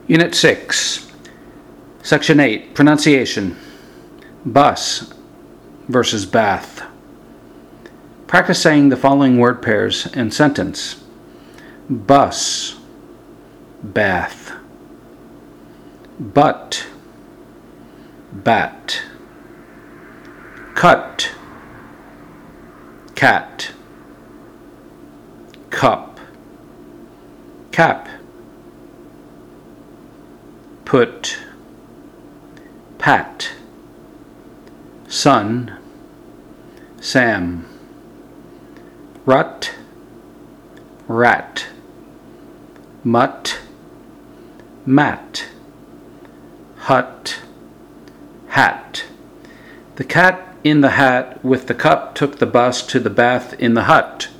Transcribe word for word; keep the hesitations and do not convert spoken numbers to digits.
Unit six, Section eight, Pronunciation. Bus versus bath. Practice saying the following word pairs in sentence. Bus, bath. Butt, bat. Cut, cat. Cup, cap. Put, pat. Sun, Sam. Rut, rat. Mutt, mat. Hut, hat. The cat in the hat with the cup took the bus to the bath in the hut.